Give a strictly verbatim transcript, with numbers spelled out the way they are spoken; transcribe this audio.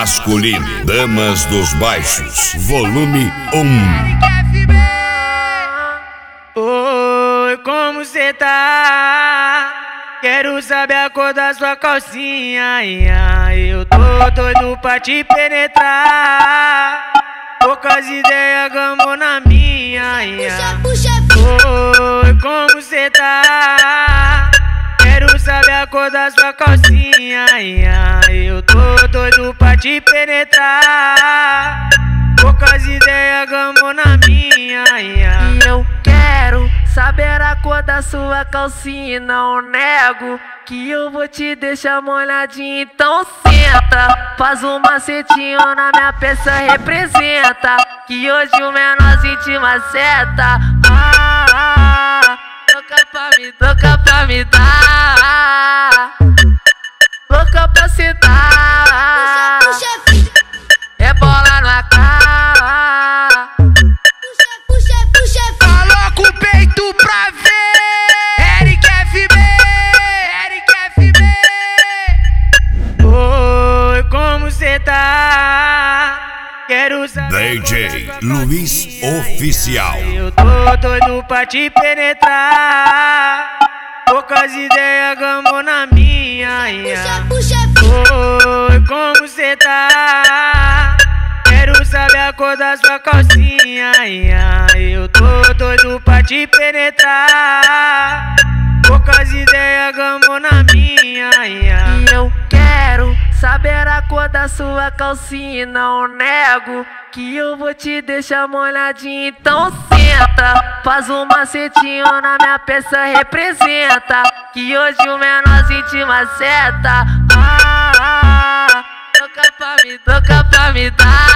masculino. Damas dos Baixos, volume um. Oi, como cê tá? Quero saber a cor da sua calcinha. Eu tô doido pra te penetrar. Poucas ideias, gamou na minha. Oi, como cê tá? Quero saber a cor da sua calcinha. Eu tô doido pra te penetrar. Poucas ideias, gamou na minha. E eu quero saber a cor da sua calcinha. Não nego que eu vou te deixar molhadinha. Então senta, faz um macetinho na minha peça, representa que hoje o menorzinho te maceta. Ah, ah, louca pra me, louca pra me dar, louca pra se dar. É bola na cara. Coloca o peito pra ver. Eric F B, Eric F B. Oi, como cê tá? Quero saber. D J Luiz Oficial. Eu tô doido pra te penetrar. Poucas ideias, gamou na minha. Oi, como cê tá? Quero saber a cor da sua calcinha. Eu tô doido pra te penetrar. Poucas ideias, gamou na minha. E eu quero saber a cor da sua calcinha. Não nego que eu vou te deixar molhadinha. Então senta, faz um macetinho na minha peça, representa que hoje o menorzinho te maceta. Ah, ah, louca pra me, louca pra me dar,